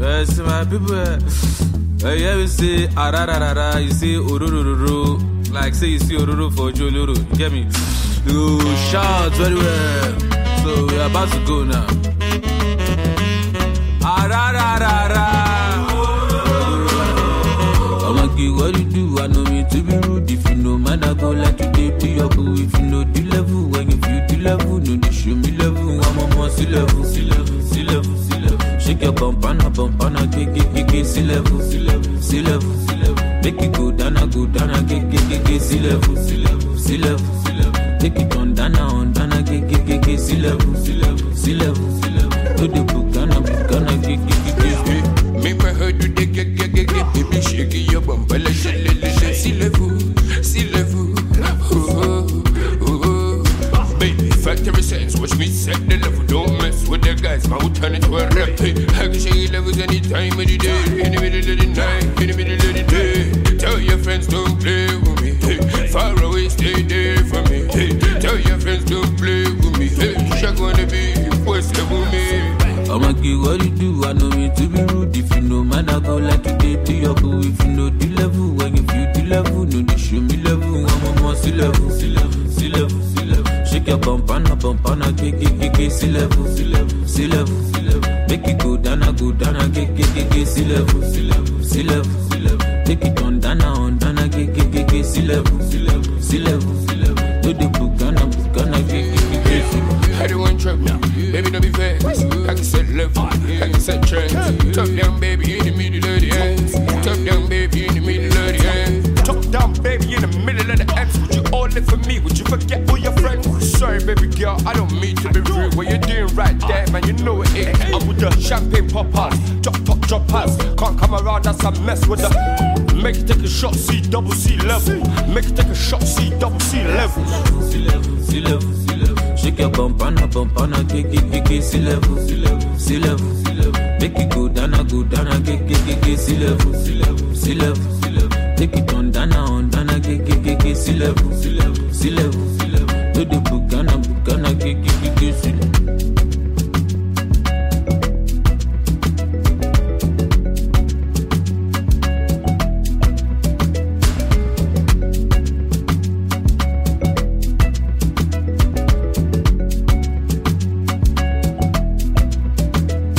See my people, yeah, we say arararara, you say urururu, like say you see ururu for Joluru, you get me? You shout very well, so we are about to go now. Arararara, I'ma give what you do, I know me to be rude. If you know man, I go like to take to your boo. If you know the level, when you feel the level, no, they show me level, I'm on more sea level, sea level, sea level. Shake your bumpana, get sea level, sea level, sea level, sea level. Make it go down, get sea level, sea level, sea level, sea level. Take it on down, get sea level, sea level, sea level, sea level. To the bukana, get. Make my heart do the get, baby, shake your bumper like sea level, sea level. Baby, factory sense, watch me set the level. Don't mess with the guys, my turn it to a rap. I can shake levels any time of the day. In the middle of the night, in the middle of the day. Tell your friends don't play with me. Far away, stay there for me. Tell your friends don't play with me. You're gonna be what's up with me. I'ma give what you do, I know me to be rude. If you know man, I go like to take to your boo. If you know the level, when you feel the level, no, they show me level, I'm on more sea level, sea level, sea level, sea level. Shake your bumpana, get sea level, sea level, sea level, sea level. Make it go down, get sea level, sea level, sea level, sea level. Take it on down, get sea level, sea level, sea level, sea level. Do the bukana, get sea level. I don't want trouble now, baby, don't be fast. I can set level, I can set trends. Top down, baby, in the middle of the ends. Top down, baby, in the middle of the ends. Top down, baby, in the middle of the ends. Would you all live for me? Would you forget all your friends? Sorry, baby girl, I don't mean to be rude. What you're doing right there, man, you know it ain't. I'm with the champagne poppers, drop pass. Can't come around, that's a mess with the. Make it take a shot, see double C level. Make it take a shot, see double C level. Sea level, sea level, sea level. Shake your bumpana, get sea level, sea level, sea level, sea level. Make it go down, get sea level, sea level, sea level, sea level. Take it on down, get sea level, sea level, sea level, sea level. Do the bukana, get sea level.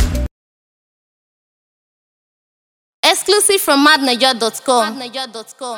Exclusive from madnaja.com.